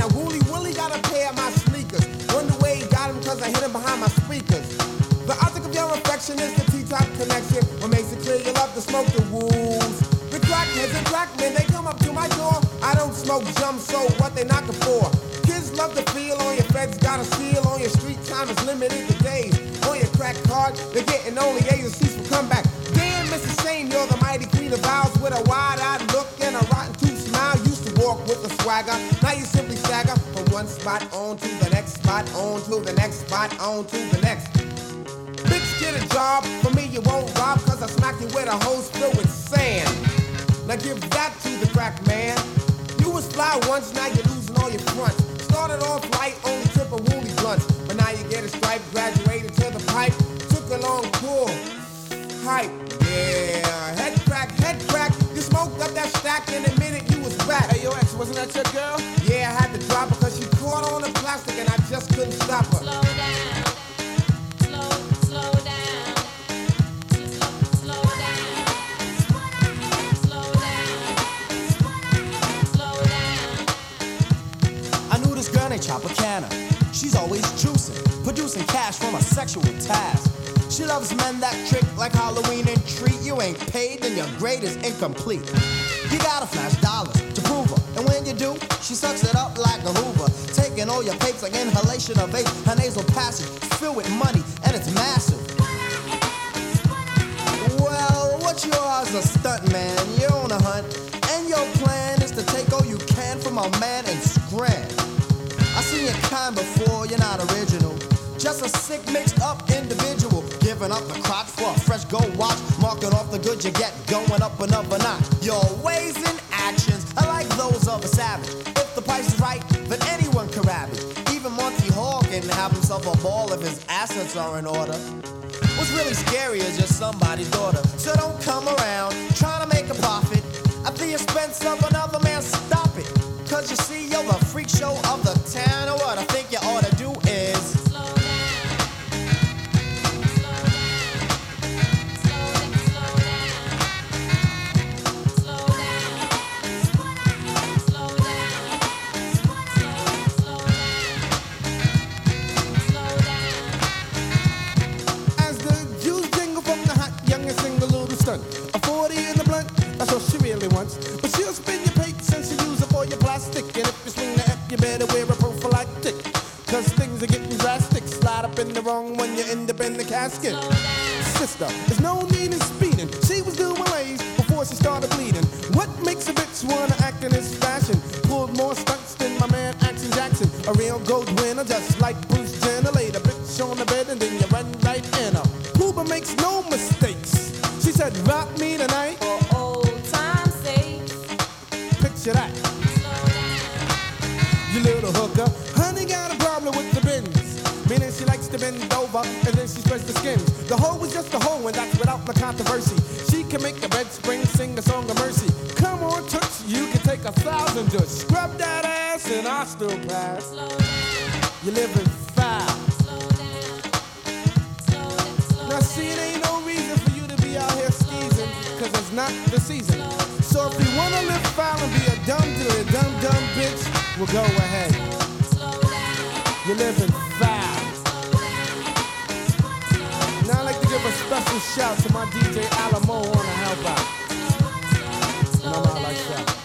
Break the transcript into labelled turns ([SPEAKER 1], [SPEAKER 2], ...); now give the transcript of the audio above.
[SPEAKER 1] Now Wooly Willie got a pair of my sneakers. Wonder where he got them cause I hit him behind my speakers. The object of your affection is the T-top connection. What makes it clear you love to smoke the wools. The crackheads and crack men, they come up to my door. I don't smoke jump, so what they knocking for? Kids love to feel on your feds, got a seal on your street time is limited to days. On your crack card, they're getting only A's and C's for comeback. Damn, Mrs. Shane, you're the mighty queen of vows with a wide-eyed look and a rotten tooth smile. Used to walk with a swagger, now you simply stagger from one spot on to the next spot, on to the next spot, on to the next. Bitch, get a job, for me you won't rob, cause I smack you with a hose filled with sand. Now give that to the crack man. You was fly once, now you're losing all your fronts. Started off light, only tip of woolly blunts, but now you get a stripe, graduated to the pipe. Took a long pull, hype, yeah. Head crack, you smoked up that stack in a minute you was back.
[SPEAKER 2] Hey, yo, X, wasn't that your girl?
[SPEAKER 1] Yeah, I had to drop her cause she caught on the plastic and I just couldn't stop her.
[SPEAKER 3] Slow down, slow down, slow down, slow down.
[SPEAKER 4] I knew this girl named Tropicana. She's always juicing, producing cash from a sexual task. She loves men that trick like Halloween and treat. You ain't paid, then your grade is incomplete. You gotta flash dollars to prove her, and when you do, she sucks it up like a Hoover, taking all your papes like inhalation of vape. Her nasal passage filled with money, and it's massive. Well, what you are is a stunt man. You're on a hunt, and your plan is to take all you can from a man and scram. I seen your kind before, you're not original. Just a sick, mixed up individual. Giving up the crotch for a fresh gold watch. Marking off the good you get, going up another notch. Your ways and actions are like those of a savage. If the price is right, then anyone can ravage. Even Monty Hall can have himself a ball if his assets are in order. What's really scary is you're somebody's daughter. So don't come around trying to make a profit at the expense of another man. Stop it. Cause you see, you're the freak show of the town. And what I think you ought to do is
[SPEAKER 1] a 40 in the blunt, that's all she really wants. But she'll spin your plate since you use it for your plastic. And if you swing the F, you better wear a prophylactic. Cause things are getting drastic. Slide up in the wrong when you end up in the casket. Sister, there's no need in speeding. She was doing lays before she started bleeding. What makes a bitch wanna act in this fashion? Pulled more stunts than my man Action Jackson. A real gold winner, just like Bruce Jenner. Laid a bitch on the bed and then you run right in her. Pooba makes no mistakes. She said, rock me tonight.
[SPEAKER 3] For old time's sake.
[SPEAKER 1] Picture that. You little hooker. Honey got a problem with the bends. Meaning she likes to bend over and then she spreads the skins. The hoe was just a hoe and that's without the controversy. She can make the bed spring sing a song of mercy. Come on, Toots, you can take 1,000 just scrub that ass and I'll still pass.
[SPEAKER 3] Slow down.
[SPEAKER 1] You're living foul.
[SPEAKER 3] Slow down. Slow
[SPEAKER 1] Now see, it ain't no reason for you to be out here skeezing, cause it's not the season. So if you wanna live foul and be a dumb bitch, well go ahead. You're living foul. Now I'd like to give a special shout to my DJ Alamo on the help out. And I'm out like that.